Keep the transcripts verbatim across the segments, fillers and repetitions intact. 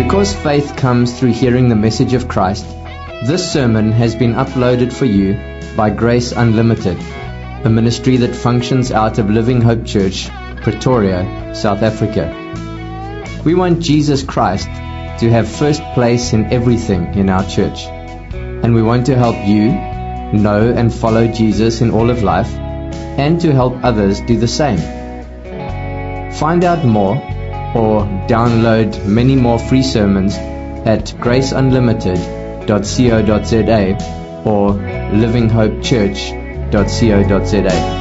Because faith comes through hearing the message of Christ, this sermon has been uploaded for you by Grace Unlimited, a ministry that functions out of Living Hope Church, Pretoria, South Africa. We want Jesus Christ to have first place in everything in our church, and we want to help you know and follow Jesus in all of life, and to help others do the same. Find out more or download many more free sermons at grace unlimited dot co dot za or living hope church dot co dot za.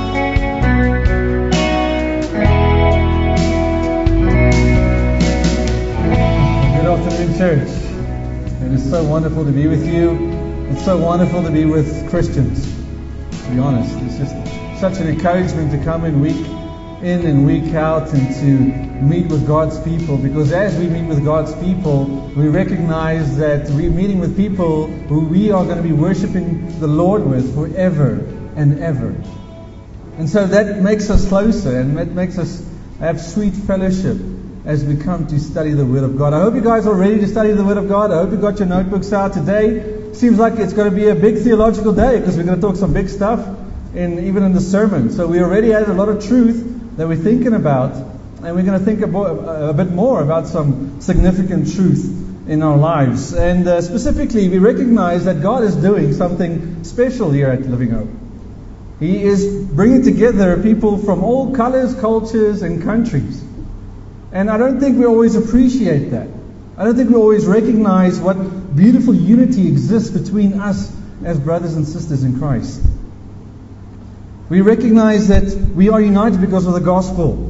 Good afternoon, church. It is so wonderful to be with you. It's so wonderful to be with Christians, to be honest. It's just such an encouragement to come in week in and week out and to meet with God's people, because as we meet with God's people, we recognize that we're meeting with people who we are going to be worshiping the Lord with forever and ever. And so that makes us closer, and that makes us have sweet fellowship as we come to study the Word of God. I hope you guys are ready to study the Word of God. I hope you got your notebooks out today. Seems like it's going to be a big theological day, because we're going to talk some big stuff in even in the sermon. So we already had a lot of truth that we're thinking about, and we're going to think a bit more about some significant truth in our lives. And uh, specifically, we recognize that God is doing something special here at Living Hope. He is bringing together people from all colors, cultures, and countries. And I don't think we always appreciate that. I don't think we always recognize what beautiful unity exists between us as brothers and sisters in Christ. We recognize that we are united because of the gospel.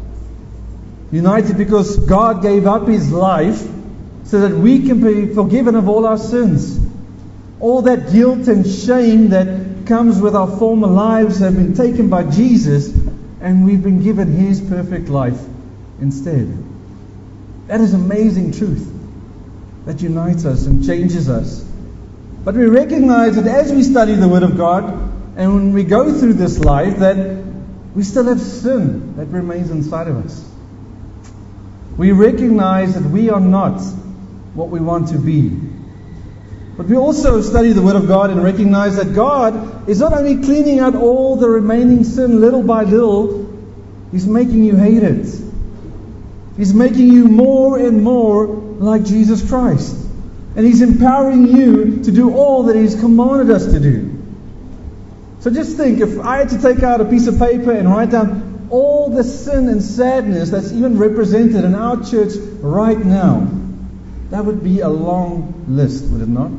United because God gave up His life so that we can be forgiven of all our sins. All that guilt and shame that comes with our former lives have been taken by Jesus, and we've been given His perfect life instead. That is amazing truth that unites us and changes us. But we recognize that as we study the Word of God, and when we go through this life, that we still have sin that remains inside of us. We recognize that we are not what we want to be. But we also study the Word of God and recognize that God is not only cleaning out all the remaining sin little by little, He's making you hate it. He's making you more and more like Jesus Christ. And He's empowering you to do all that He's commanded us to do. So just think, if I had to take out a piece of paper and write down all the sin and sadness that's even represented in our church right now, that would be a long list, would it not?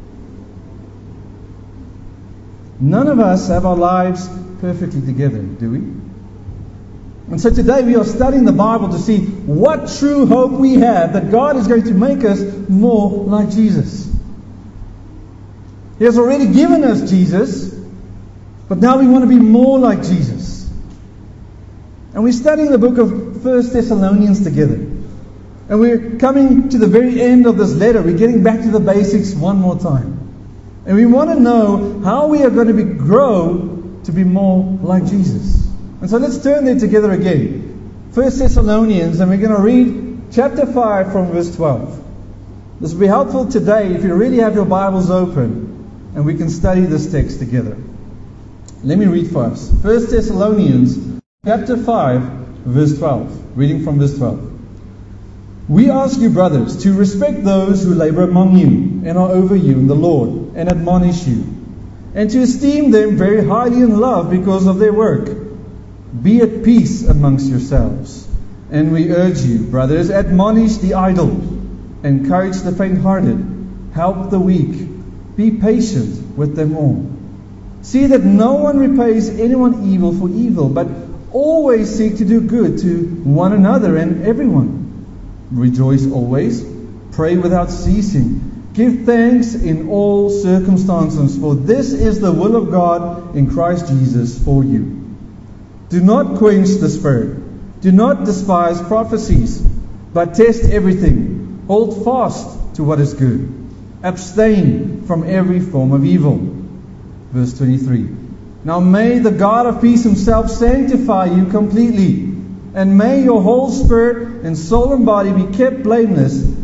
None of us have our lives perfectly together, do we? And so today we are studying the Bible to see what true hope we have that God is going to make us more like Jesus. He has already given us Jesus, but now we want to be more like Jesus. And we're studying the book of First Thessalonians together. And we're coming to the very end of this letter. We're getting back to the basics one more time. And we want to know how we are going to be, grow to be more like Jesus. And so let's turn there together again. First Thessalonians, and we're going to read chapter five from verse twelve. This will be helpful today if you really have your Bibles open, and we can study this text together. Let me read for us. First Thessalonians chapter five, verse twelve. Reading from verse twelve. We ask you, brothers, to respect those who labor among you and are over you in the Lord and admonish you, and to esteem them very highly in love because of their work. Be at peace amongst yourselves. And we urge you, brothers, admonish the idle, encourage the faint-hearted, help the weak, be patient with them all. See that no one repays anyone evil for evil, but always seek to do good to one another and everyone. Rejoice always, pray without ceasing, give thanks in all circumstances, for this is the will of God in Christ Jesus for you. Do not quench the Spirit, do not despise prophecies, but test everything, hold fast to what is good, abstain from every form of evil. Verse twenty-three. Now may the God of peace Himself sanctify you completely, and may your whole spirit and soul and body be kept blameless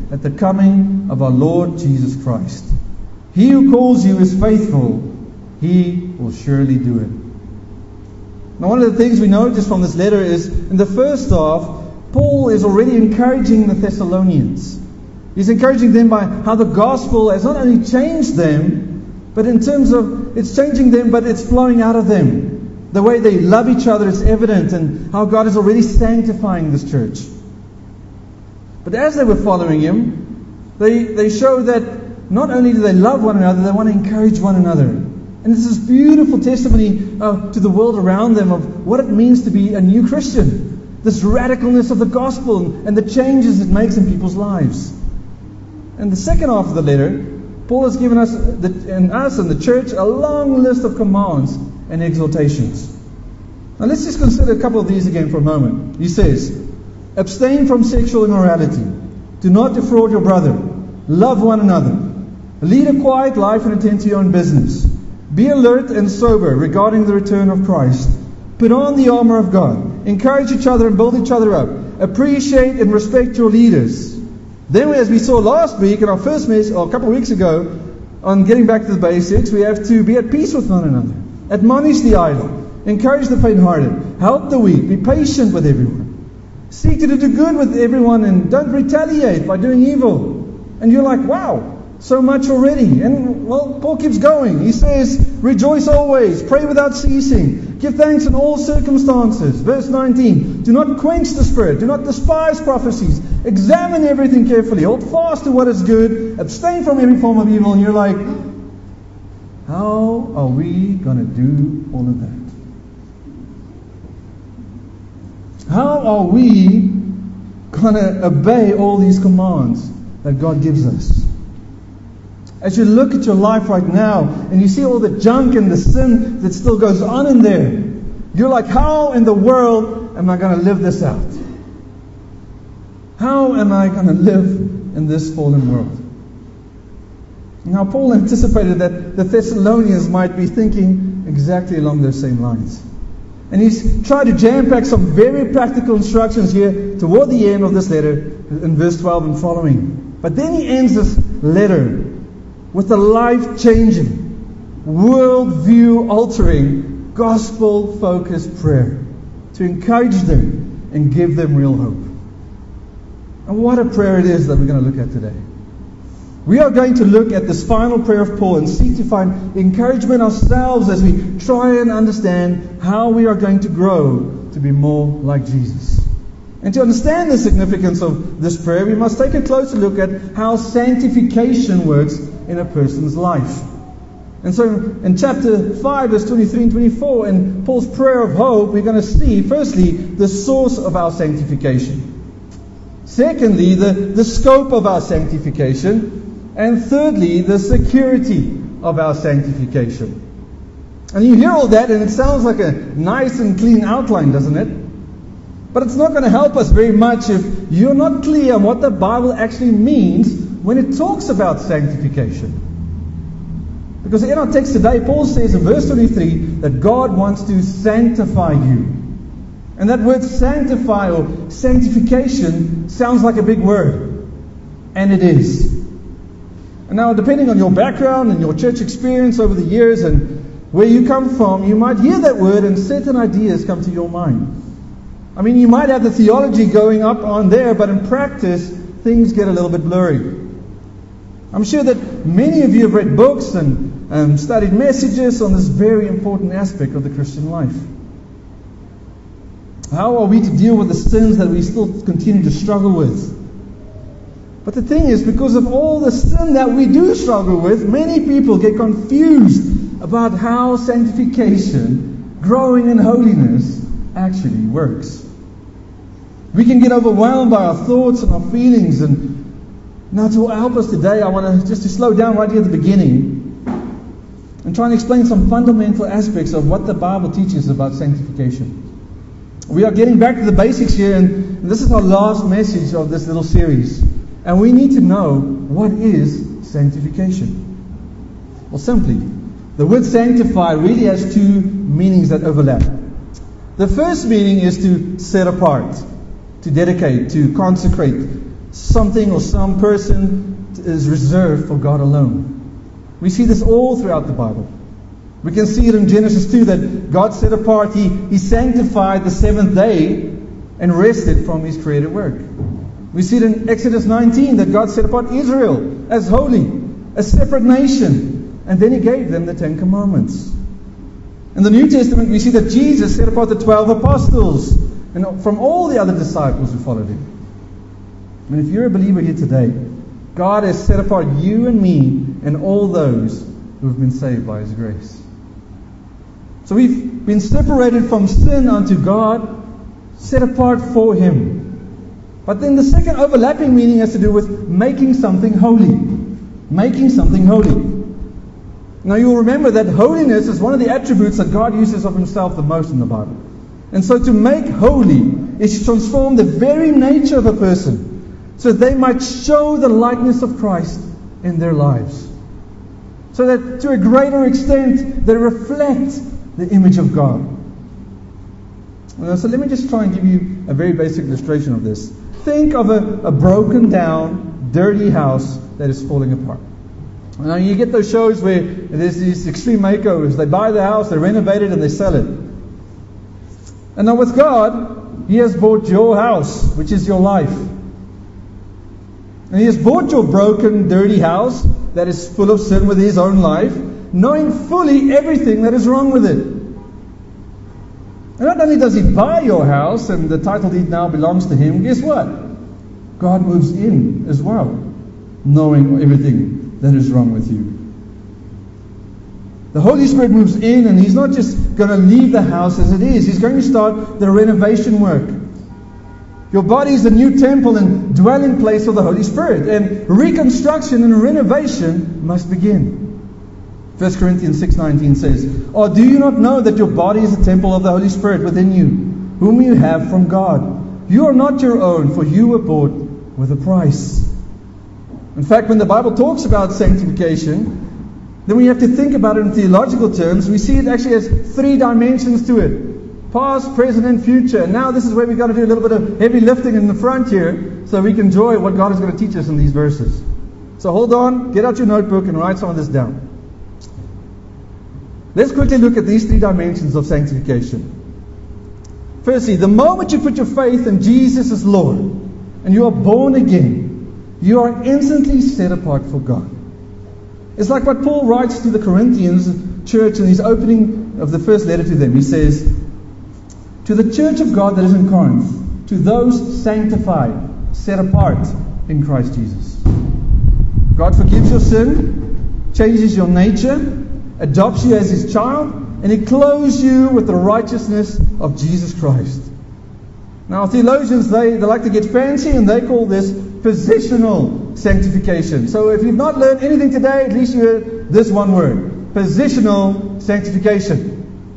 at the coming of our Lord Jesus Christ. He who calls you is faithful. He will surely do it. Now, one of the things we notice from this letter is, in the first half, Paul is already encouraging the Thessalonians. He's encouraging them by how the gospel has not only changed them, but in terms of it's changing them, but it's flowing out of them. The way they love each other is evident, and how God is already sanctifying this church. But as they were following Him, they, they show that not only do they love one another, they want to encourage one another. And this is beautiful testimony uh, to the world around them of what it means to be a new Christian. This radicalness of the gospel and the changes it makes in people's lives. And the second half of the letter, Paul has given us the, and us and the church a long list of commands and exhortations. Now let's just consider a couple of these again for a moment. He says, abstain from sexual immorality. Do not defraud your brother. Love one another. Lead a quiet life and attend to your own business. Be alert and sober regarding the return of Christ. Put on the armor of God. Encourage each other and build each other up. Appreciate and respect your leaders. Then, as we saw last week in our first message, or a couple of weeks ago, on getting back to the basics, we have to be at peace with one another. Admonish the idle. Encourage the faint-hearted. Help the weak. Be patient with everyone. Seek to do good with everyone and don't retaliate by doing evil. And you're like, wow, so much already. And, well, Paul keeps going. He says, rejoice always. Pray without ceasing. Give thanks in all circumstances. Verse nineteen. Do not quench the spirit. Do not despise prophecies. Examine everything carefully. Hold fast to what is good. Abstain from every form of evil. And you're like, how are we going to do all of that? How are we going to obey all these commands that God gives us? As you look at your life right now and you see all the junk and the sin that still goes on in there, you're like, how in the world am I going to live this out? How am I going to live in this fallen world? Now, Paul anticipated that the Thessalonians might be thinking exactly along those same lines. And he's tried to jam-pack some very practical instructions here toward the end of this letter in verse twelve and following. But then he ends this letter with a life-changing, world-view-altering, gospel-focused prayer to encourage them and give them real hope. And what a prayer it is that we're going to look at today. We are going to look at this final prayer of Paul and seek to find encouragement ourselves as we try and understand how we are going to grow to be more like Jesus. And to understand the significance of this prayer, we must take a closer look at how sanctification works in a person's life. And so in chapter five, verse twenty-three and twenty-four, in Paul's prayer of hope, we're going to see, firstly, the source of our sanctification. Secondly, the, the scope of our sanctification. And thirdly, the security of our sanctification. And you hear all that and it sounds like a nice and clean outline, doesn't it? But it's not going to help us very much if you're not clear on what the Bible actually means when it talks about sanctification. Because in our text today, Paul says in verse twenty-three that God wants to sanctify you. And that word sanctify or sanctification sounds like a big word. And it is. And now, depending on your background and your church experience over the years and where you come from, you might hear that word and certain ideas come to your mind. I mean, you might have the theology going up on there, but in practice, things get a little bit blurry. I'm sure that many of you have read books and um, studied messages on this very important aspect of the Christian life. How are we to deal with the sins that we still continue to struggle with? But the thing is, because of all the sin that we do struggle with, many people get confused about how sanctification, growing in holiness, actually works. We can get overwhelmed by our thoughts and our feelings. And now to help us today, I want to just to slow down right here at the beginning and try and explain some fundamental aspects of what the Bible teaches about sanctification. We are getting back to the basics here, and this is our last message of this little series. And we need to know, what is sanctification? Well, simply, the word sanctify really has two meanings that overlap. The first meaning is to set apart, to dedicate, to consecrate, something or some person is reserved for God alone. We see this all throughout the Bible. We can see it in Genesis two that God set apart, He, he sanctified the seventh day and rested from His created work. We see it in Exodus nineteen that God set apart Israel as holy, a separate nation, and then He gave them the Ten Commandments. In the New Testament, we see that Jesus set apart the twelve apostles and from all the other disciples who followed Him. I mean, if you're a believer here today, God has set apart you and me and all those who have been saved by His grace. So we've been separated from sin unto God, set apart for Him. But then the second overlapping meaning has to do with making something holy. Making something holy. Now you'll remember that holiness is one of the attributes that God uses of Himself the most in the Bible. And so to make holy is to transform the very nature of a person so that they might show the likeness of Christ in their lives. So that to a greater extent they reflect the image of God. So let me just try and give you a very basic illustration of this. Think of a, a broken down, dirty house that is falling apart. Now you get those shows where there's these extreme makeovers. They buy the house, they renovate it, and they sell it. And now with God, He has bought your house, which is your life. And He has bought your broken, dirty house that is full of sin with His own life, knowing fully everything that is wrong with it. And not only does He buy your house and the title deed now belongs to Him, guess what? God moves in as well, knowing everything that is wrong with you. The Holy Spirit moves in, and He's not just going to leave the house as it is. He's going to start the renovation work. Your body is the new temple and dwelling place of the Holy Spirit, and reconstruction and renovation must begin. First Corinthians six nineteen says, "Or do you not know that your body is the temple of the Holy Spirit within you, whom you have from God? You are not your own, for you were bought with a price." In fact, when the Bible talks about sanctification, then we have to think about it in theological terms. We see it actually has three dimensions to it. Past, present, and future. And now this is where we've got to do a little bit of heavy lifting in the front here so we can enjoy what God is going to teach us in these verses. So hold on, get out your notebook and write some of this down. Let's quickly look at these three dimensions of sanctification. Firstly, the moment you put your faith in Jesus as Lord and you are born again, you are instantly set apart for God. It's like what Paul writes to the Corinthians church in his opening of the first letter to them. He says, "To the church of God that is in Corinth, to those sanctified, set apart in Christ Jesus." God forgives your sin, changes your nature, adopts you as His child, and He clothes you with the righteousness of Jesus Christ. Now theologians, they, they like to get fancy, and they call this positional sanctification. So if you've not learned anything today, at least you heard this one word: positional sanctification.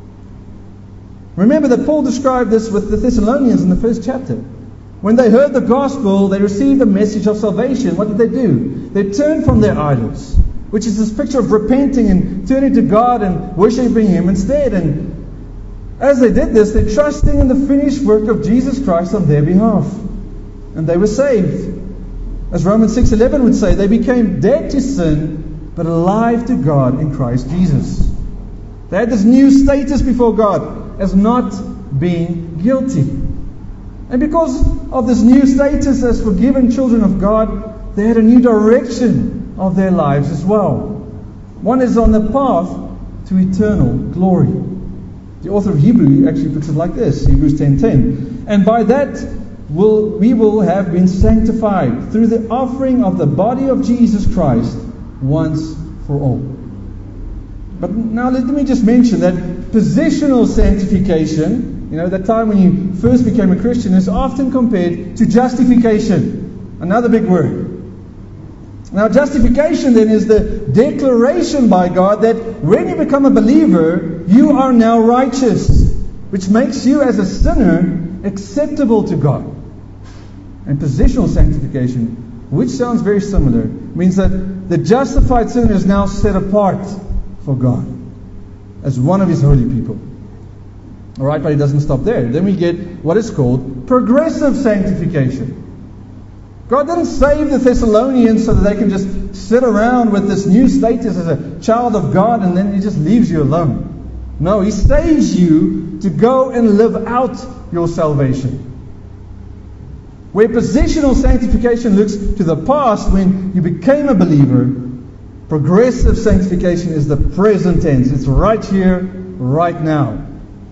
Remember that Paul described this with the Thessalonians in the first chapter. When they heard the gospel, they received the message of salvation. What did they do? They turned from their idols, which is this picture of repenting and turning to God and worshiping Him instead. And as they did this, they're trusting in the finished work of Jesus Christ on their behalf. And they were saved. As Romans six eleven would say, they became dead to sin, but alive to God in Christ Jesus. They had this new status before God as not being guilty. And because of this new status as forgiven children of God, they had a new direction of their lives as well. One is on the path to eternal glory. The author of Hebrews actually puts it like this, Hebrews ten ten. "And by that will we will have been sanctified through the offering of the body of Jesus Christ once for all." But now let me just mention that positional sanctification, you know, that time when you first became a Christian, is often compared to justification. Another big word. Now justification then is the declaration by God that when you become a believer, you are now righteous, which makes you as a sinner acceptable to God. And positional sanctification, which sounds very similar, means that the justified sinner is now set apart for God as one of His holy people. Alright, but it doesn't stop there. Then we get what is called progressive sanctification. God didn't save the Thessalonians so that they can just sit around with this new status as a child of God and then He just leaves you alone. No, He saves you to go and live out your salvation. Where positional sanctification looks to the past when you became a believer, progressive sanctification is the present tense. It's right here, right now.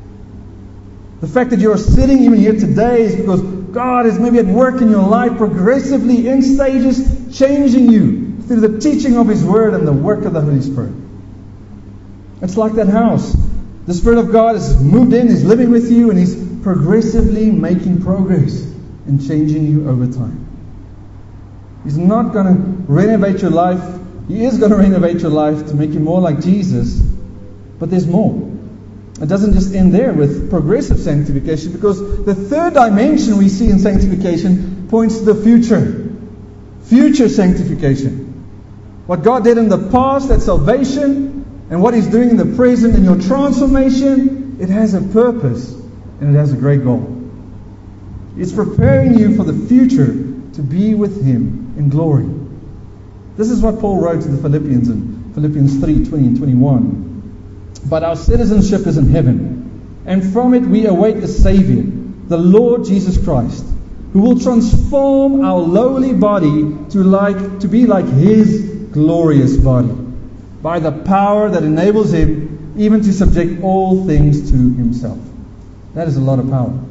The fact that you are sitting even here today is because God is maybe at work in your life progressively in stages, changing you through the teaching of His Word and the work of the Holy Spirit. It's like that house. The Spirit of God has moved in, He's living with you, and He's progressively making progress and changing you over time. He's not going to renovate your life. He is going to renovate your life to make you more like Jesus, but there's more. It doesn't just end there with progressive sanctification, because the third dimension we see in sanctification points to the future. Future sanctification. What God did in the past, that salvation, and what He's doing in the present in your transformation, it has a purpose and it has a great goal. It's preparing you for the future to be with Him in glory. This is what Paul wrote to the Philippians in Philippians three, twenty and twenty-one. But our citizenship is in heaven, and from it we await a Savior, the Lord Jesus Christ, who will transform our lowly body to like to be like His glorious body, by the power that enables Him even to subject all things to Himself. That is a lot of power.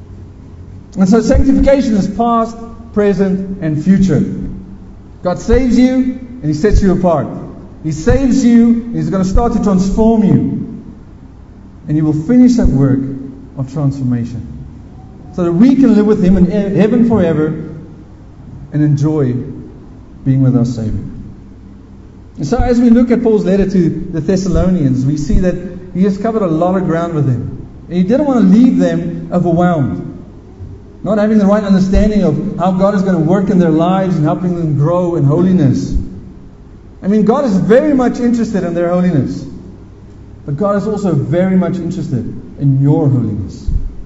And so sanctification is past, present, and future. God saves you, and He sets you apart. He saves you, and He's going to start to transform you. And He will finish that work of transformation, so that we can live with Him in heaven forever and enjoy being with our Savior. And so as we look at Paul's letter to the Thessalonians, we see that he has covered a lot of ground with them. And he didn't want to leave them overwhelmed, not having the right understanding of how God is going to work in their lives and helping them grow in holiness. I mean, God is very much interested in their holiness. But God is also very much interested in your holiness.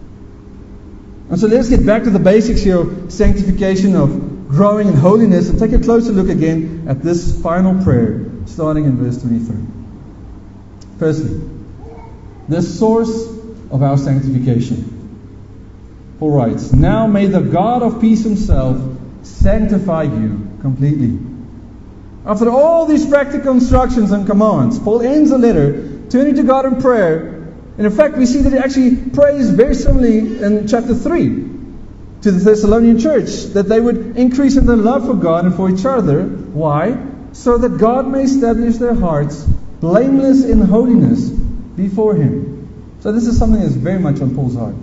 And so let's get back to the basics here of sanctification, of growing in holiness, and take a closer look again at this final prayer, starting in verse twenty-three. Firstly, the source of our sanctification. Paul writes, "Now may the God of peace Himself sanctify you completely." After all these practical instructions and commands, Paul ends the letter turning to God in prayer. And in fact, we see that he actually prays very similarly in chapter three to the Thessalonian church, that they would increase in their love for God and for each other. Why? So that God may establish their hearts blameless in holiness before Him. So this is something that's very much on Paul's heart.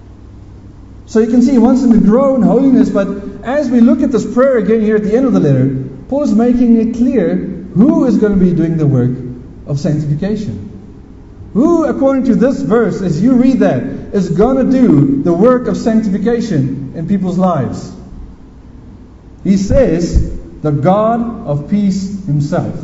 So you can see he wants them to grow in holiness, but as we look at this prayer again here at the end of the letter, Paul is making it clear who is going to be doing the work of sanctification. Who, according to this verse, as you read that, is going to do the work of sanctification in people's lives? He says, the God of peace Himself.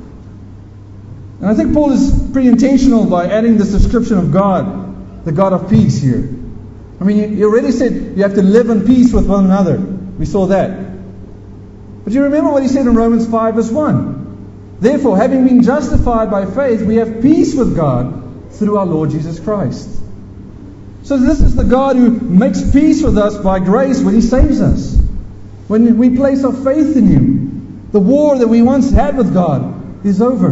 And I think Paul is pretty intentional by adding this description of God, the God of peace here. I mean, he already said you have to live in peace with one another. We saw that. But you remember what he said in Romans five verse one. Therefore, having been justified by faith, we have peace with God through our Lord Jesus Christ. So this is the God who makes peace with us by grace when He saves us. When we place our faith in Him, the war that we once had with God is over.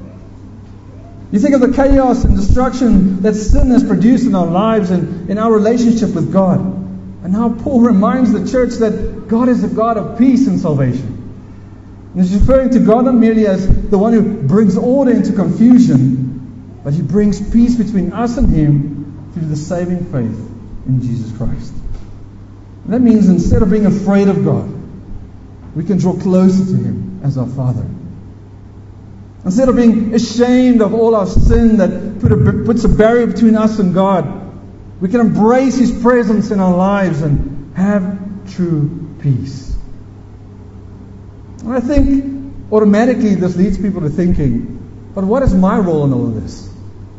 You think of the chaos and destruction that sin has produced in our lives and in our relationship with God. And how Paul reminds the church that God is a God of peace and salvation. And he's referring to God not merely as the one who brings order into confusion, but He brings peace between us and Him through the saving faith in Jesus Christ. And that means instead of being afraid of God, we can draw closer to Him as our Father. Instead of being ashamed of all our sin that put a, puts a barrier between us and God, we can embrace His presence in our lives and have true peace. And I think automatically this leads people to thinking, but what is my role in all of this?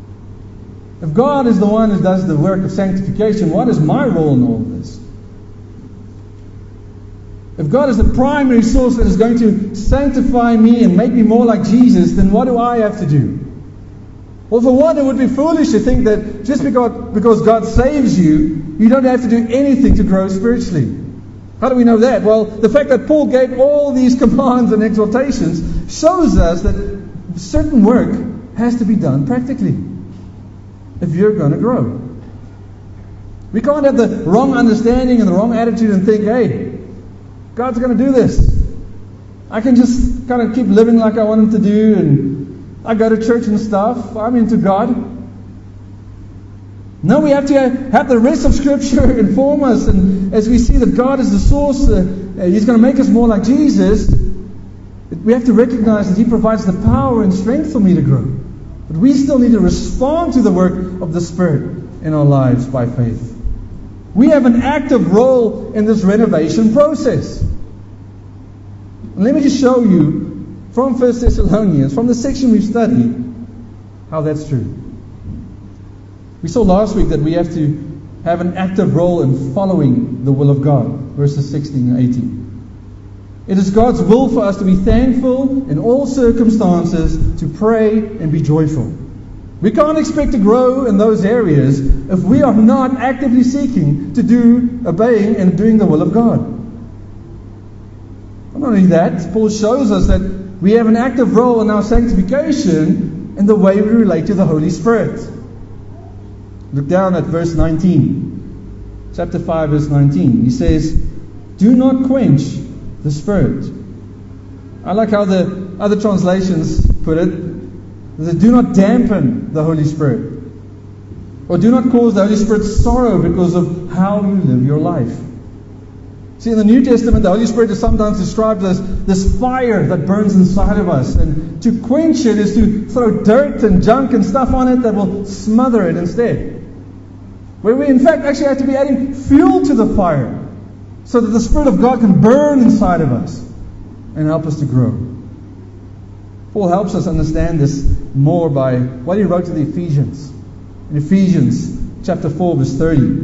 If God is the one who does the work of sanctification, what is my role in all of this? If If God is the primary source that is going to sanctify me and make me more like Jesus, then what do I have to do? Well, for one, it would be foolish to think that just because, because God saves you, you don't have to do anything to grow spiritually. How do we know that? Well, the fact that Paul gave all these commands and exhortations shows us that certain work has to be done practically if you're going to grow. We can't have the wrong understanding and the wrong attitude and think, hey, God's going to do this. I can just kind of keep living like I want Him to do, and I go to church and stuff. I'm into God. No, we have to have the rest of Scripture inform us, and as we see that God is the source, uh, He's going to make us more like Jesus, we have to recognize that He provides the power and strength for me to grow. But we still need to respond to the work of the Spirit in our lives by faith. We have an active role in this renovation process. And let me just show you from First Thessalonians, from the section we've studied, how that's true. We saw last week that we have to have an active role in following the will of God, verses sixteen and eighteen. It is God's will for us to be thankful in all circumstances, to pray and be joyful. We can't expect to grow in those areas if we are not actively seeking to do, obeying and doing the will of God. Not only that, Paul shows us that we have an active role in our sanctification in the way we relate to the Holy Spirit. Look down at verse nineteen. Chapter five, verse nineteen. He says, "Do not quench the Spirit." I like how the other translations put it. They do not dampen the Holy Spirit. Or do not cause the Holy Spirit's sorrow because of how you live your life. See, in the New Testament, the Holy Spirit is sometimes described as this fire that burns inside of us. And to quench it is to throw dirt and junk and stuff on it that will smother it instead. Where we in fact actually have to be adding fuel to the fire so that the Spirit of God can burn inside of us and help us to grow. Paul helps us understand this more by what he wrote to the Ephesians. In Ephesians chapter four, verse thirty.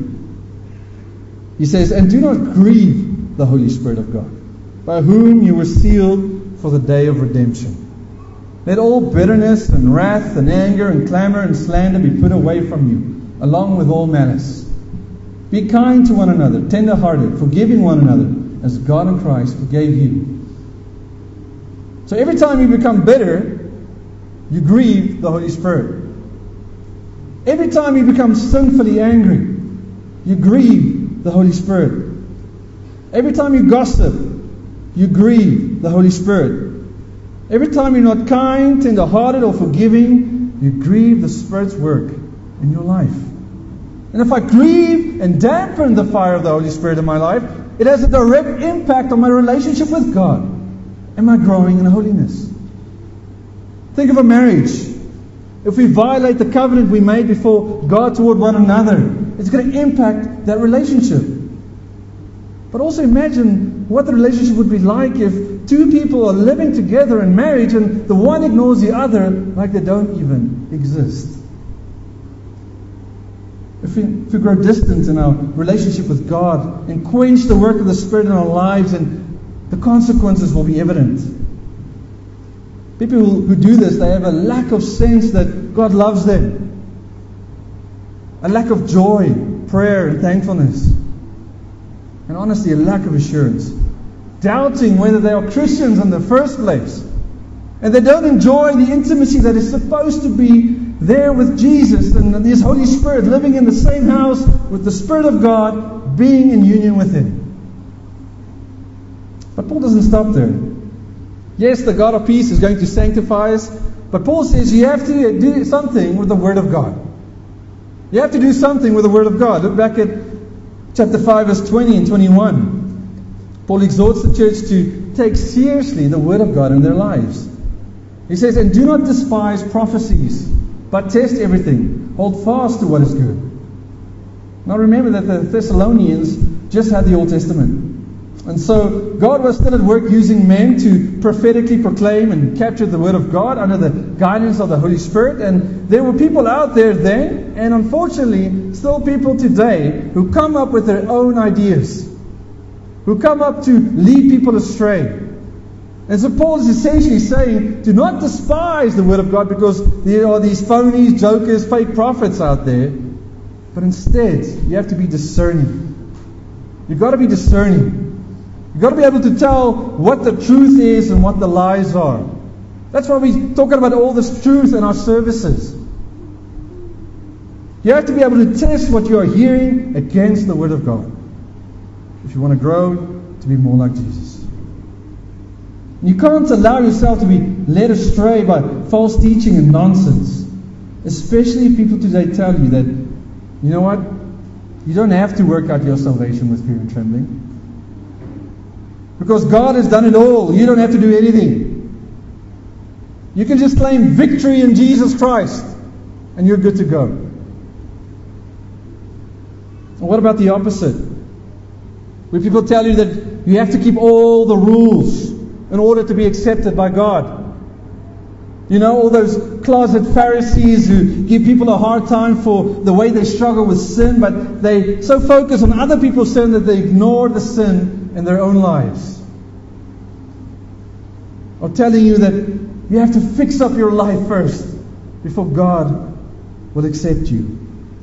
He says, "And do not grieve the Holy Spirit of God, by whom you were sealed for the day of redemption. Let all bitterness and wrath and anger and clamor and slander be put away from you, along with all malice. Be kind to one another, tender-hearted, forgiving one another, as God in Christ forgave you." So every time you become bitter, you grieve the Holy Spirit. Every time you become sinfully angry, you grieve the Holy Spirit. Every time you gossip, you grieve the Holy Spirit. Every time you're not kind, tender-hearted, or forgiving, you grieve the Spirit's work in your life. And if I grieve and dampen the fire of the Holy Spirit in my life, it has a direct impact on my relationship with God. Am I growing in holiness? Think of a marriage. If we violate the covenant we made before God toward one another, it's going to impact that relationship. But also imagine what the relationship would be like if two people are living together in marriage and the one ignores the other like they don't even exist. If we, if we grow distant in our relationship with God and quench the work of the Spirit in our lives, and the consequences will be evident. People who, who do this, they have a lack of sense that God loves them. A lack of joy, prayer, and thankfulness. And honestly, a lack of assurance. Doubting whether they are Christians in the first place. And they don't enjoy the intimacy that is supposed to be there with Jesus and His Holy Spirit, living in the same house with the Spirit of God, being in union with Him. But Paul doesn't stop there. Yes, the God of peace is going to sanctify us, but Paul says you have to do something with the Word of God. You have to do something with the Word of God. Look back at chapter five, verse twenty and twenty-one. Paul exhorts the church to take seriously the Word of God in their lives. He says, "And do not despise prophecies, but test everything. Hold fast to what is good." Now remember that the Thessalonians just had the Old Testament. And so God was still at work using men to prophetically proclaim and capture the Word of God under the guidance of the Holy Spirit. And there were people out there then, and unfortunately still people today, who come up with their own ideas. who come up to lead people astray. And so Paul is essentially saying, do not despise the Word of God because there are these phonies, jokers, fake prophets out there. But instead, you have to be discerning. You've got to be discerning. You've got to be able to tell what the truth is and what the lies are. That's why we're talking about all this truth in our services. You have to be able to test what you are hearing against the Word of God if you want to grow to be more like Jesus. You can't allow yourself to be led astray by false teaching and nonsense. Especially if people today tell you that, you know what, you don't have to work out your salvation with fear and trembling. Because God has done it all. You don't have to do anything. You can just claim victory in Jesus Christ and you're good to go. And what about the opposite? Where people tell you that you have to keep all the rules in order to be accepted by God. You know, all those closet Pharisees who give people a hard time for the way they struggle with sin, but they so focus on other people's sin that they ignore the sin in their own lives. Or telling you that you have to fix up your life first before God will accept you.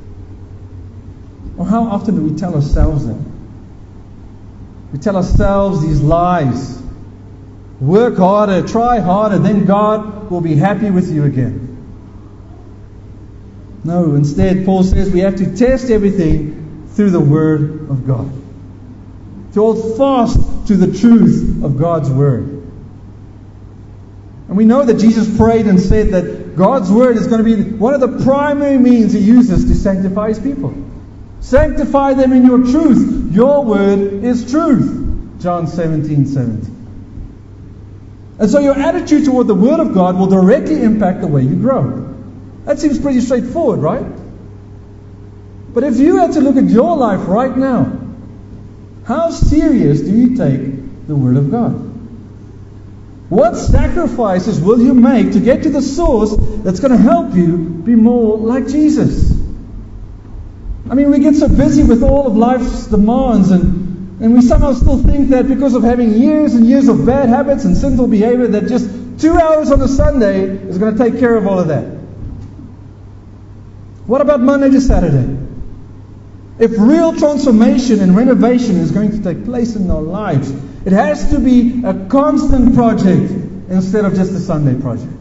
Or how often do we tell ourselves that? We tell ourselves these lies. Work harder, try harder, then God will be happy with you again. No, instead, Paul says we have to test everything through the Word of God. To hold fast to the truth of God's Word. And we know that Jesus prayed and said that God's Word is going to be one of the primary means He uses to sanctify His people. Sanctify them in your truth. Your Word is truth. John seventeen seventeen. And so your attitude toward the Word of God will directly impact the way you grow. That seems pretty straightforward, right? But if you had to look at your life right now, how serious do you take the Word of God? What sacrifices will you make to get to the source that's going to help you be more like Jesus? I mean, we get so busy with all of life's demands and And we somehow still think that because of having years and years of bad habits and sinful behavior that just two hours on a Sunday is going to take care of all of that. What about Monday to Saturday? If real transformation and renovation is going to take place in our lives, it has to be a constant project instead of just a Sunday project.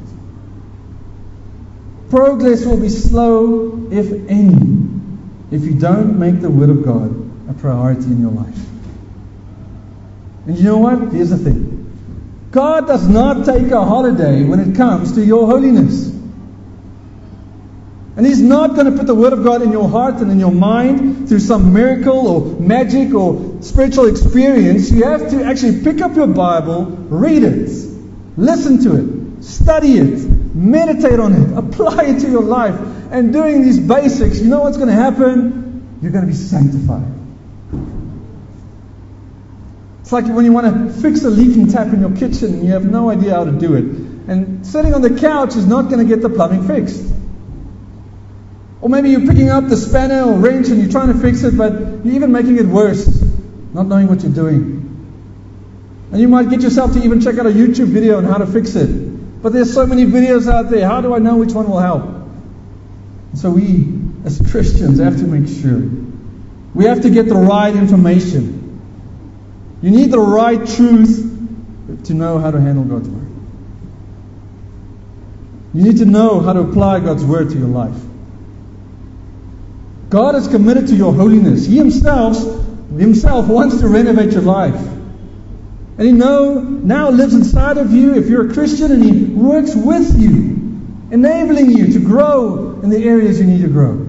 Progress will be slow, if any, if you don't make the Word of God a priority in your life. And you know what? Here's the thing. God does not take a holiday when it comes to your holiness. And He's not going to put the Word of God in your heart and in your mind through some miracle or magic or spiritual experience. You have to actually pick up your Bible, read it, listen to it, study it, meditate on it, apply it to your life. And doing these basics, you know what's going to happen? You're going to be sanctified. It's like when you want to fix a leaking tap in your kitchen and you have no idea how to do it. And sitting on the couch is not going to get the plumbing fixed. Or maybe you're picking up the spanner or wrench and you're trying to fix it, but you're even making it worse, not knowing what you're doing. And you might get yourself to even check out a YouTube video on how to fix it. But there's so many videos out there. How do I know which one will help? And so we, as Christians, have to make sure. We have to get the right information. You need the right truth to know how to handle God's Word. You need to know how to apply God's Word to your life. God is committed to your holiness. He Himself, Himself wants to renovate your life. And He know, now lives inside of you if you're a Christian, and He works with you, enabling you to grow in the areas you need to grow.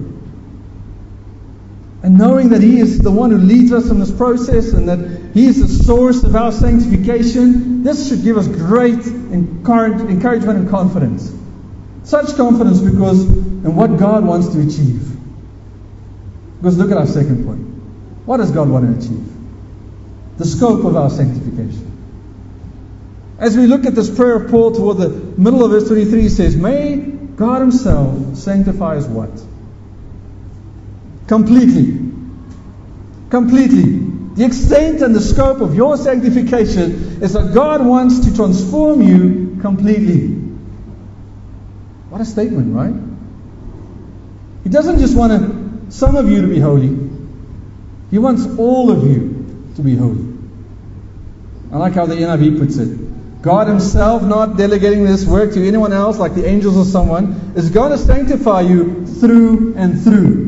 And knowing that He is the one who leads us in this process and that He is the source of our sanctification, this should give us great encouragement and confidence. Such confidence because in what God wants to achieve. Because look at our second point. What does God want to achieve? The scope of our sanctification. As we look at this prayer of Paul toward the middle of verse twenty-three, he says, may God Himself sanctify us what? Completely. Completely. The extent and the scope of your sanctification is that God wants to transform you completely. What a statement, right? He doesn't just want to, some of you to be holy. He wants all of you to be holy. I like how the N I V puts it. God Himself, not delegating this work to anyone else like the angels or someone, is going to sanctify you through and through.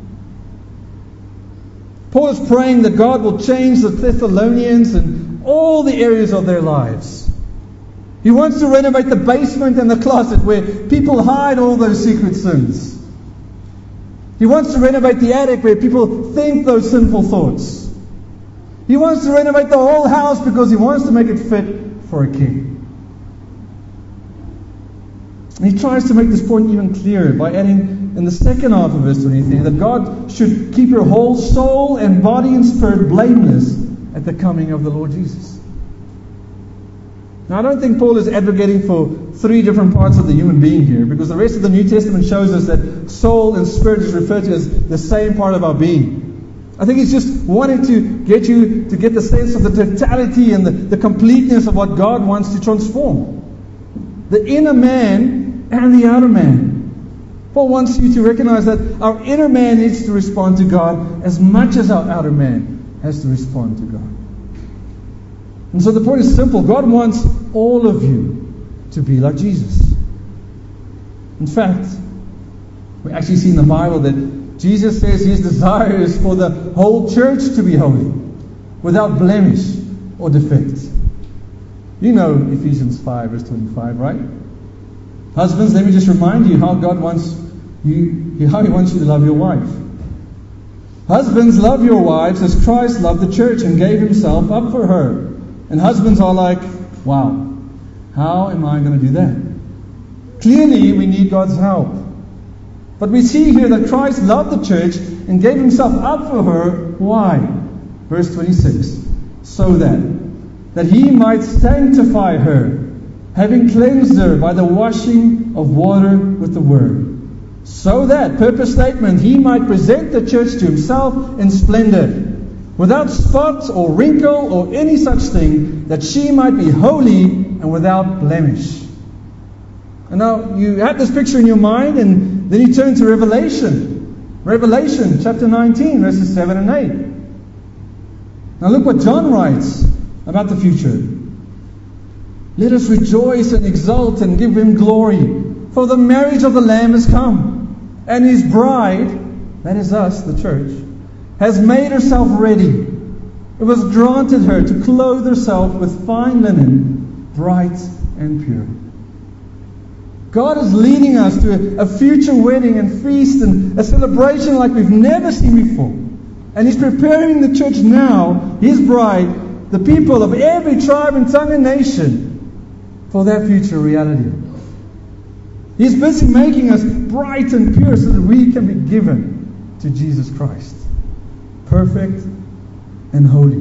Paul is praying that God will change the Thessalonians in all the areas of their lives. He wants to renovate the basement and the closet where people hide all those secret sins. He wants to renovate the attic where people think those sinful thoughts. He wants to renovate the whole house because He wants to make it fit for a king. And he tries to make this point even clearer by adding in the second half of verse twenty-three that God should keep your whole soul and body and spirit blameless at the coming of the Lord Jesus. Now, I don't think Paul is advocating for three different parts of the human being here, because the rest of the New Testament shows us that soul and spirit is referred to as the same part of our being. I think he's just wanting to get you to get the sense of the totality and the, the completeness of what God wants to transform. The inner man and the outer man. Paul wants you to recognize that our inner man needs to respond to God as much as our outer man has to respond to God. And so the point is simple. God wants all of you to be like Jesus. In fact, we actually see in the Bible that Jesus says His desire is for the whole church to be holy, without blemish or defect. You know Ephesians five verse twenty-five, right? Husbands, let me just remind you how God wants you, how He wants you to love your wife. Husbands, love your wives as Christ loved the church and gave Himself up for her. And husbands are like, wow, how am I going to do that? Clearly, we need God's help. But we see here that Christ loved the church and gave Himself up for her. Why? Verse twenty-six. So that, that He might sanctify her, having cleansed her by the washing of water with the word. So that, purpose statement, He might present the church to Himself in splendor, without spot or wrinkle or any such thing, that she might be holy and without blemish. And now you have this picture in your mind, and then you turn to Revelation. Revelation chapter nineteen, verses seven and eight. Now look what John writes about the future. Let us rejoice and exult and give Him glory, for the marriage of the Lamb has come, and His bride, that is us, the church, has made herself ready. It was granted her to clothe herself with fine linen, bright and pure. God is leading us to a future wedding and feast and a celebration like we've never seen before. And He's preparing the church now, His bride, the people of every tribe and tongue and nation, for that future reality. He's busy making us bright and pure so that we can be given to Jesus Christ. Perfect and holy.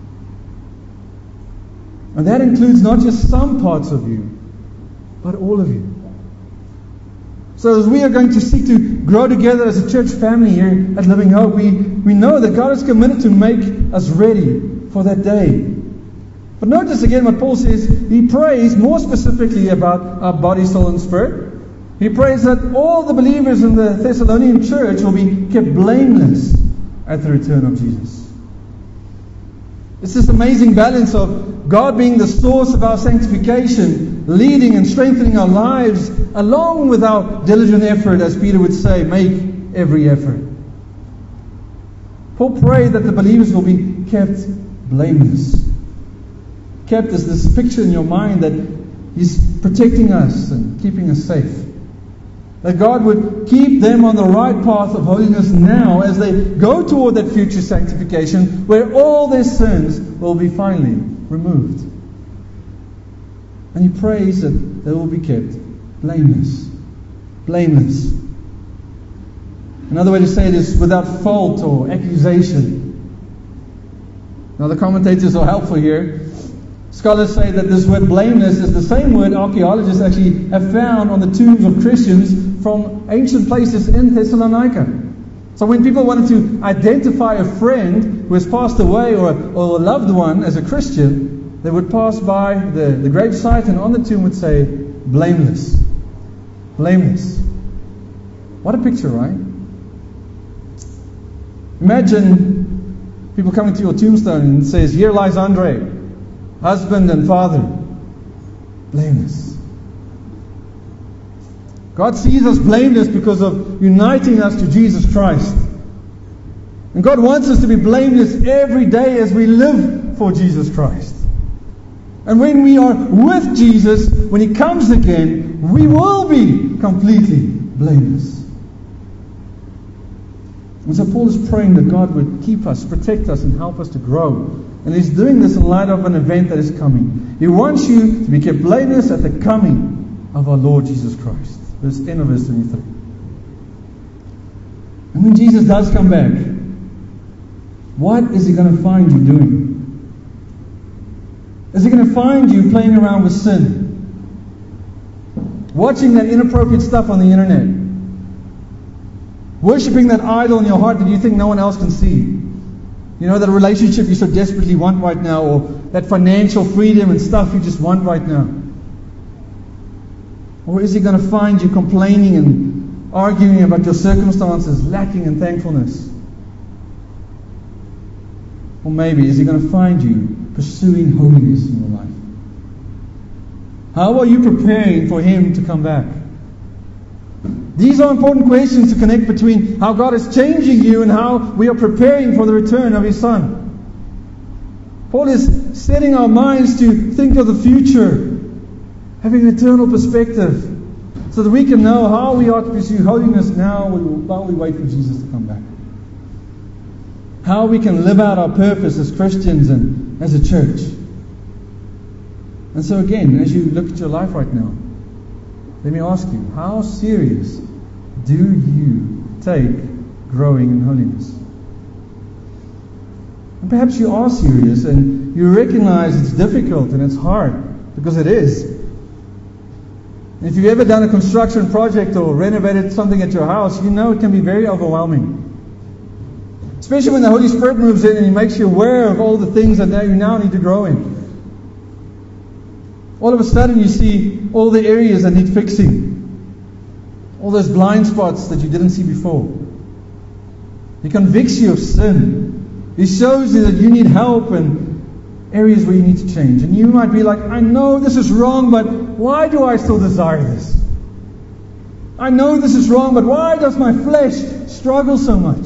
And that includes not just some parts of you, but all of you. So as we are going to seek to grow together as a church family here at Living Hope, we, we know that God is committed to make us ready for that day. But notice again what Paul says. He prays more specifically about our body, soul, and spirit. He prays that all the believers in the Thessalonian church will be kept blameless at the return of Jesus. It's this amazing balance of God being the source of our sanctification, leading and strengthening our lives, along with our diligent effort, as Peter would say, make every effort. Paul prayed that the believers will be kept blameless. Kept as this picture in your mind that He's protecting us and keeping us safe. That God would keep them on the right path of holiness now as they go toward that future sanctification where all their sins will be finally removed. And He prays that they will be kept blameless. Blameless. Another way to say it is without fault or accusation. Now the commentators are helpful here. Scholars say that this word blameless is the same word archaeologists actually have found on the tombs of Christians from ancient places in Thessalonica. So when people wanted to identify a friend who has passed away or, or a loved one as a Christian, they would pass by the, the gravesite and on the tomb would say, blameless. Blameless. What a picture, right? Imagine people coming to your tombstone and it says, here lies Andre, husband and father. Blameless. God sees us blameless because of uniting us to Jesus Christ. And God wants us to be blameless every day as we live for Jesus Christ. And when we are with Jesus, when He comes again, we will be completely blameless. And so Paul is praying that God would keep us, protect us, and help us to grow. And He's doing this in light of an event that is coming. He wants you to be kept blameless at the coming of our Lord Jesus Christ. Verse ten of verse twenty-three. And when Jesus does come back, what is He going to find you doing? Is He going to find you playing around with sin? Watching that inappropriate stuff on the internet? Worshipping that idol in your heart that you think no one else can see? You know, that relationship you so desperately want right now, or that financial freedom and stuff you just want right now? Or is He going to find you complaining and arguing about your circumstances, lacking in thankfulness? Or maybe is He going to find you pursuing holiness in your life? How are you preparing for Him to come back? These are important questions to connect between how God is changing you and how we are preparing for the return of His Son. Paul is setting our minds to think of the future, having an eternal perspective, so that we can know how we are to pursue holiness now while we wait for Jesus to come back. How we can live out our purpose as Christians and as a church. And so again, as you look at your life right now, let me ask you, how serious do you take growing in holiness? And perhaps you are serious and you recognize it's difficult and it's hard, because it is. And if you've ever done a construction project or renovated something at your house, you know it can be very overwhelming. Especially when the Holy Spirit moves in and He makes you aware of all the things that now you now need to grow in. All of a sudden you see all the areas that need fixing. All those blind spots that you didn't see before. He convicts you of sin. He shows you that you need help and areas where you need to change. And you might be like, I know this is wrong, but why do I still desire this? I know this is wrong, but why does my flesh struggle so much?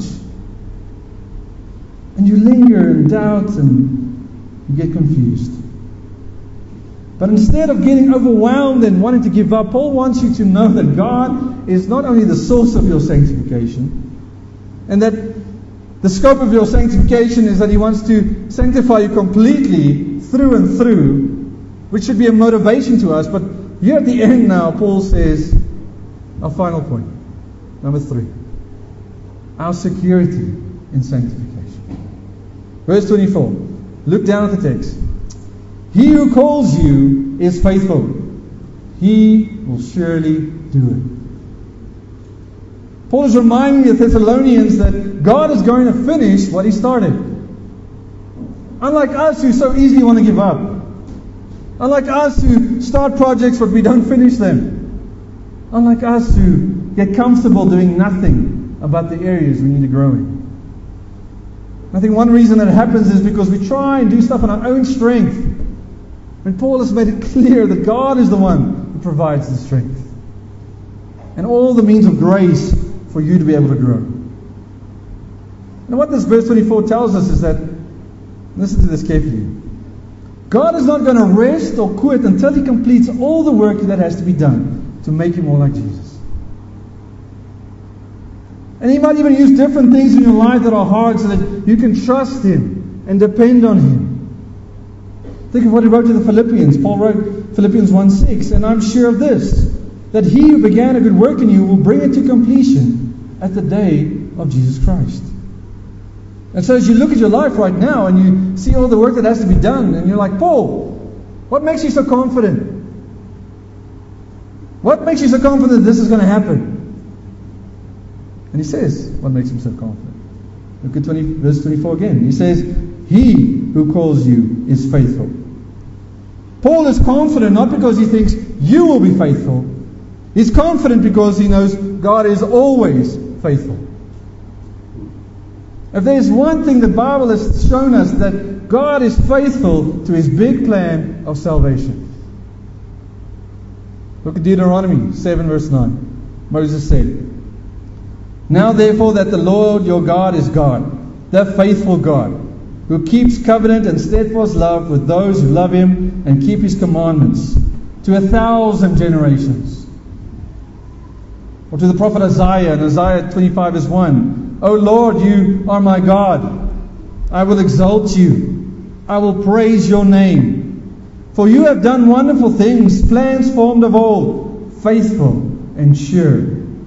And you linger and doubt and you get confused. But instead of getting overwhelmed and wanting to give up, Paul wants you to know that God is not only the source of your sanctification, and that the scope of your sanctification is that He wants to sanctify you completely through and through, which should be a motivation to us. But here at the end now, Paul says, our final point, number three, our security in sanctification. Verse twenty-four, look down at the text. He who calls you is faithful. He will surely do it. Paul is reminding the Thessalonians that God is going to finish what He started. Unlike us who so easily want to give up. Unlike us who start projects but we don't finish them. Unlike us who get comfortable doing nothing about the areas we need to grow in. I think one reason that happens is because we try and do stuff on our own strength. And Paul has made it clear that God is the one who provides the strength and all the means of grace for you to be able to grow. And what this verse twenty-four tells us is that, listen to this carefully, God is not going to rest or quit until He completes all the work that has to be done to make you more like Jesus. And He might even use different things in your life that are hard so that you can trust Him and depend on Him. Think of what He wrote to the Philippians. Paul wrote Philippians one six, and I'm sure of this, that He who began a good work in you will bring it to completion at the day of Jesus Christ. And so as you look at your life right now and you see all the work that has to be done, and you're like, Paul, what makes you so confident? What makes you so confident this is going to happen? And he says what makes him so confident. Look at twenty, verse twenty-four again. He says, He who calls you is faithful. Paul is confident not because he thinks you will be faithful. He's confident because he knows God is always faithful. If there's one thing the Bible has shown us, that God is faithful to His big plan of salvation. Look at Deuteronomy seven verse nine. Moses said, Now therefore that the Lord your God is God, the faithful God, who keeps covenant and steadfast love with those who love Him and keep His commandments, to a thousand generations. Or to the prophet Isaiah in Isaiah twenty-five verse one, O Lord, you are my God. I will exalt you. I will praise your name. For you have done wonderful things, plans formed of old, faithful and sure.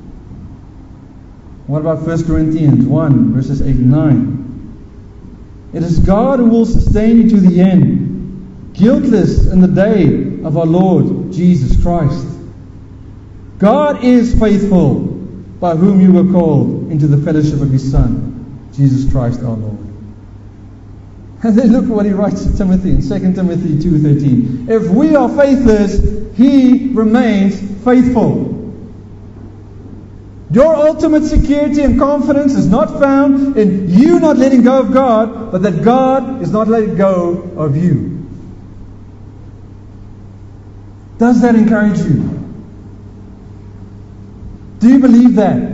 What about First Corinthians one verses eight and nine? It is God who will sustain you to the end, guiltless in the day of our Lord Jesus Christ. God is faithful, by whom you were called into the fellowship of His Son, Jesus Christ our Lord. And then look what he writes to Timothy in Second Timothy two thirteen. If we are faithless, He remains faithful. Your ultimate security and confidence is not found in you not letting go of God, but that God is not letting go of you. Does that encourage you? Do you believe that?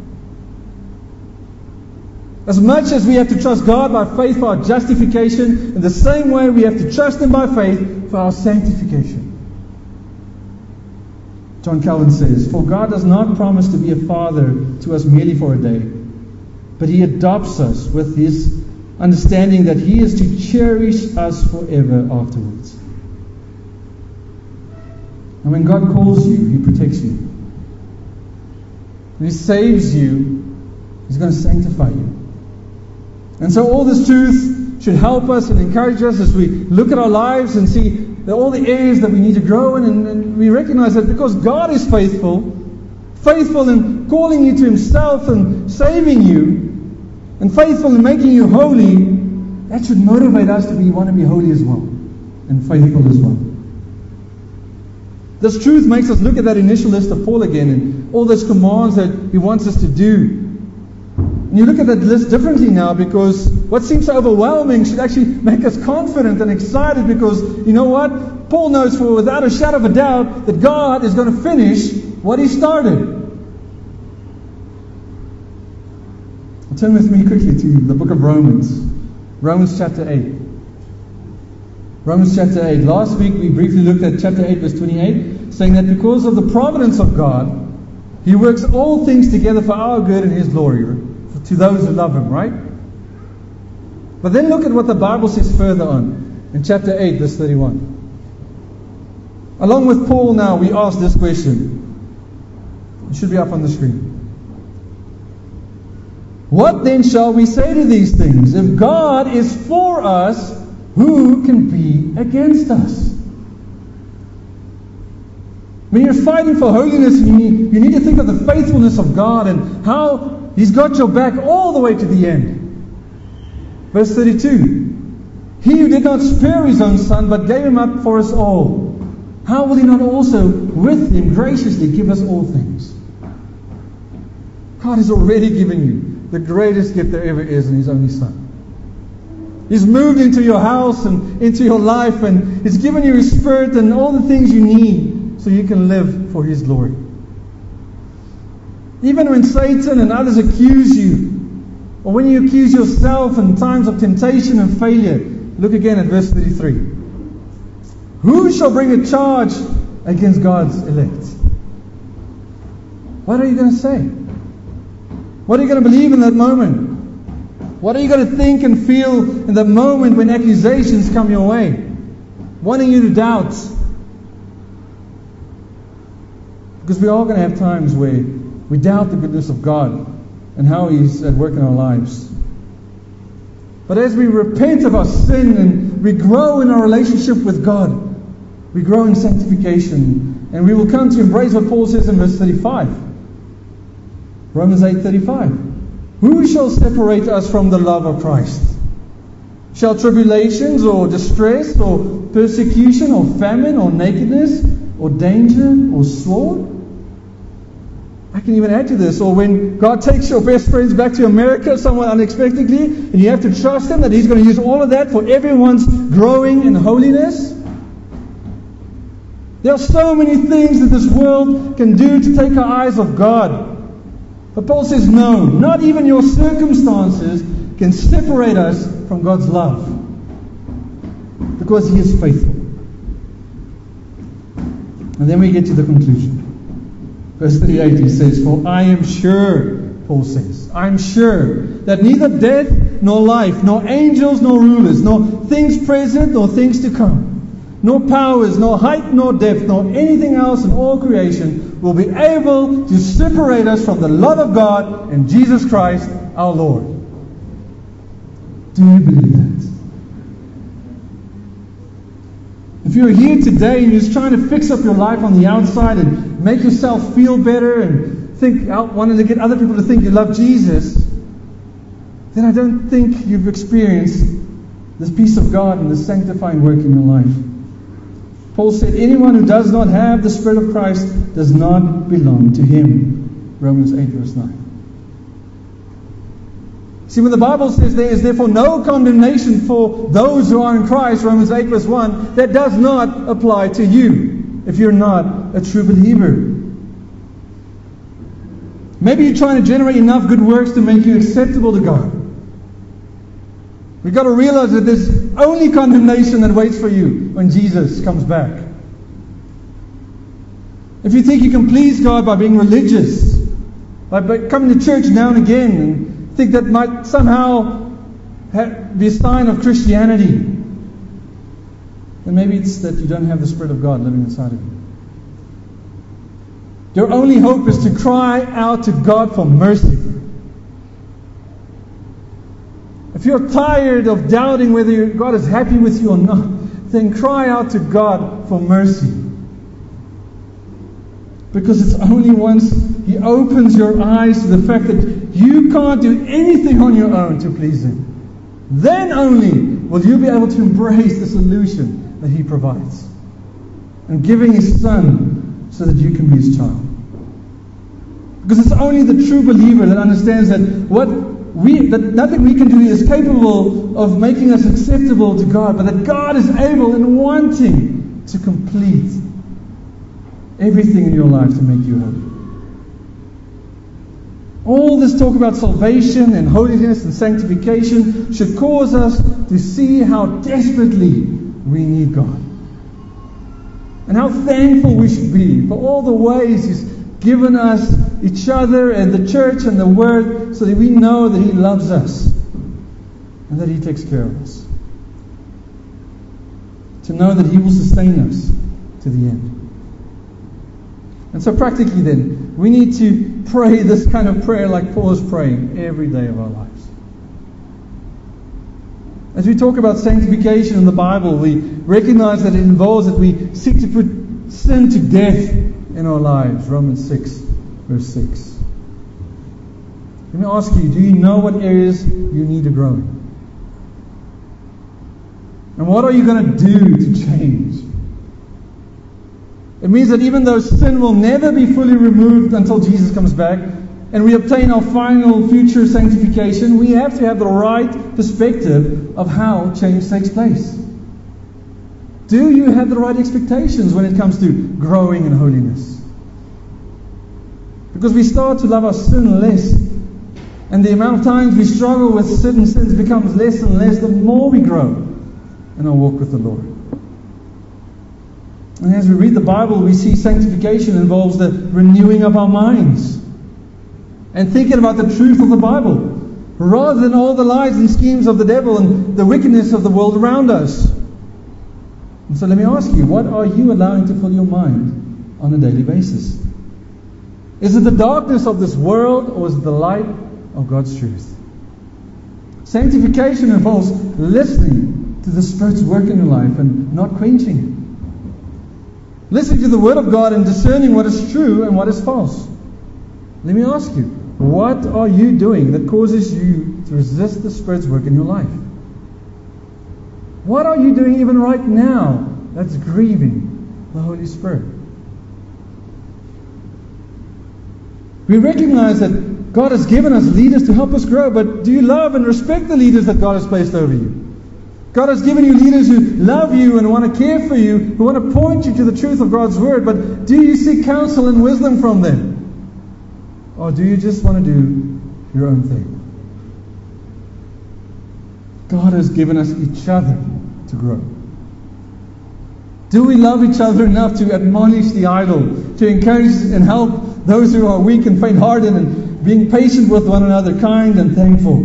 As much as we have to trust God by faith for our justification, in the same way we have to trust Him by faith for our sanctification. John Calvin says, For God does not promise to be a father to us merely for a day, but He adopts us with His understanding that He is to cherish us forever afterwards. And when God calls you, He protects you. When He saves you, He's going to sanctify you. And so all this truth should help us and encourage us as we look at our lives and see that all the areas that we need to grow in, and, and we recognize that because God is faithful, faithful in calling you to Himself and saving you, and faithful in making you holy, that should motivate us to be want to be holy as well, and faithful as well. This truth makes us look at that initial list of Paul again and all those commands that he wants us to do. And you look at that list differently now, because what seems so overwhelming should actually make us confident and excited, because you know what? Paul knows for without a shadow of a doubt that God is going to finish what He started. Turn with me quickly to the book of Romans. Romans chapter eight. Romans chapter eight. Last week we briefly looked at chapter eight verse twenty-eight, saying that because of the providence of God, He works all things together for our good and His glory, to those who love Him, right? But then look at what the Bible says further on in chapter eight verse thirty-one. Along with Paul now, we ask this question. It should be up on the screen. What then shall we say to these things? If God is for us, who can be against us? When you're fighting for holiness, you need, you need to think of the faithfulness of God and how He's got your back all the way to the end. Verse thirty-two. He who did not spare His own Son, but gave Him up for us all, how will He not also with Him graciously give us all things? God has already given you the greatest gift there ever is in His only Son. He's moved into your house and into your life, and He's given you His Spirit and all the things you need so you can live for His glory. Even when Satan and others accuse you, or when you accuse yourself in times of temptation and failure, look again at verse thirty-three. Who shall bring a charge against God's elect? What are you going to say? What are you going to believe in that moment? What are you going to think and feel in that moment when accusations come your way, wanting you to doubt? Because we are going to have times where we doubt the goodness of God and how He's at work in our lives. But as we repent of our sin and we grow in our relationship with God, we grow in sanctification, and we will come to embrace what Paul says in verse thirty-five. Romans eight thirty-five. Who shall separate us from the love of Christ? Shall tribulations or distress or persecution or famine or nakedness or danger or sword? I can even add to this. Or when God takes your best friends back to America somewhat unexpectedly, and you have to trust Him that He's going to use all of that for everyone's growing in holiness. There are so many things that this world can do to take our eyes off God. But Paul says, no, not even your circumstances can separate us from God's love. Because He is faithful. And then we get to the conclusion. Verse thirty-eight, he says, for I am sure, Paul says, I am sure that neither death nor life, nor angels nor rulers, nor things present nor things to come, nor powers, nor height nor depth, nor anything else in all creation will be able to separate us from the love of God and Jesus Christ our Lord. Do you believe that? If you're here today and you're just trying to fix up your life on the outside and make yourself feel better and think out, wanting to get other people to think you love Jesus, then I don't think you've experienced this peace of God and the sanctifying work in your life. Paul said, anyone who does not have the Spirit of Christ does not belong to Him. Romans eight verse nine. See, when the Bible says there is therefore no condemnation for those who are in Christ, Romans eight verse one, that does not apply to you if you're not a true believer. Maybe you're trying to generate enough good works to make you acceptable to God. We've got to realize that there's only condemnation that waits for you when Jesus comes back. If you think you can please God by being religious, by coming to church now and again, and think that might somehow be a sign of Christianity, then maybe it's that you don't have the Spirit of God living inside of you. Your only hope is to cry out to God for mercy. If you're tired of doubting whether God is happy with you or not, then cry out to God for mercy. Because it's only once He opens your eyes to the fact that you can't do anything on your own to please Him, then only will you be able to embrace the solution that He provides, and giving His Son so that you can be His child. Because it's only the true believer that understands that what we that nothing we can do is capable of making us acceptable to God, but that God is able and wanting to complete everything in your life to make you holy. All this talk about salvation and holiness and sanctification should cause us to see how desperately we need God. And how thankful we should be for all the ways He's given us each other and the church and the Word so that we know that He loves us and that He takes care of us. To know that He will sustain us to the end. And so practically then, we need to pray this kind of prayer like Paul is praying every day of our lives. As we talk about sanctification in the Bible, we recognize that it involves that we seek to put sin to death in our lives. Romans six, verse six. Let me ask you, do you know what areas you need to grow in? And what are you going to do to change? It means that even though sin will never be fully removed until Jesus comes back, and we obtain our final future sanctification, we have to have the right perspective of how change takes place. Do you have the right expectations when it comes to growing in holiness? Because we start to love our sin less, and the amount of times we struggle with certain sins becomes less and less the more we grow in our walk with the Lord. And as we read the Bible, we see sanctification involves the renewing of our minds and thinking about the truth of the Bible rather than all the lies and schemes of the devil and the wickedness of the world around us. And so let me ask you, what are you allowing to fill your mind on a daily basis? Is it the darkness of this world, or is it the light of God's truth? Sanctification involves listening to the Spirit's work in your life and not quenching it. Listening to the Word of God and discerning what is true and what is false. Let me ask you, What are you doing that causes you to resist the Spirit's work in your life? What are you doing even right now that's grieving the Holy Spirit? We recognize that God has given us leaders to help us grow, but do you love and respect the leaders that God has placed over you? God has given you leaders who love you and want to care for you, who want to point you to the truth of God's Word, but do you seek counsel and wisdom from them? Or do you just want to do your own thing? God has given us each other to grow. Do we love each other enough to admonish the idle, to encourage and help those who are weak and faint-hearted, and being patient with one another, kind and thankful?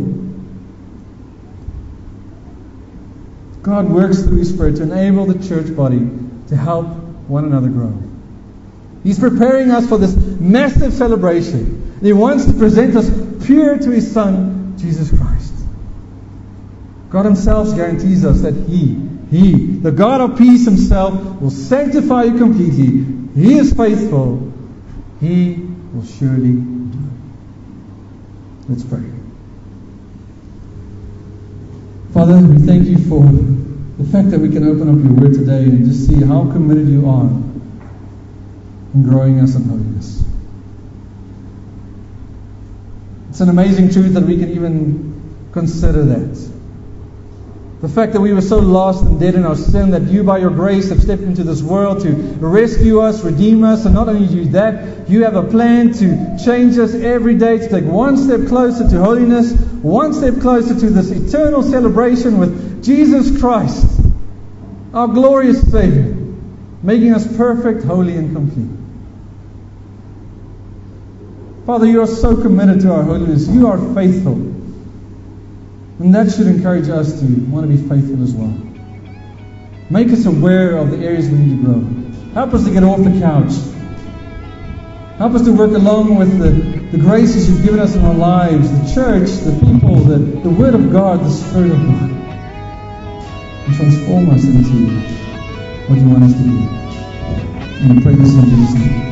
God works through His Spirit to enable the church body to help one another grow. He's preparing us for this massive celebration. And He wants to present us pure to His Son, Jesus Christ. God Himself guarantees us that He, He, the God of peace Himself, will sanctify you completely. He is faithful. He will surely do it. Let's pray. Father, we thank You for the fact that we can open up Your Word today and just see how committed You are in growing us in holiness. It's an amazing truth that we can even consider that. The fact that we were so lost and dead in our sin, that You by Your grace have stepped into this world to rescue us, redeem us, and not only do that, You have a plan to change us every day, to take one step closer to holiness, one step closer to this eternal celebration with Jesus Christ, our glorious Savior, making us perfect, holy, and complete. Father, You are so committed to our holiness. You are faithful. And that should encourage us to want to be faithful as well. Make us aware of the areas we need to grow. Help us to get off the couch. Help us to work along with the, the graces You've given us in our lives, the church, the people, the, the Word of God, the Spirit of God. And transform us into what You want us to be. And we pray this in Jesus' name.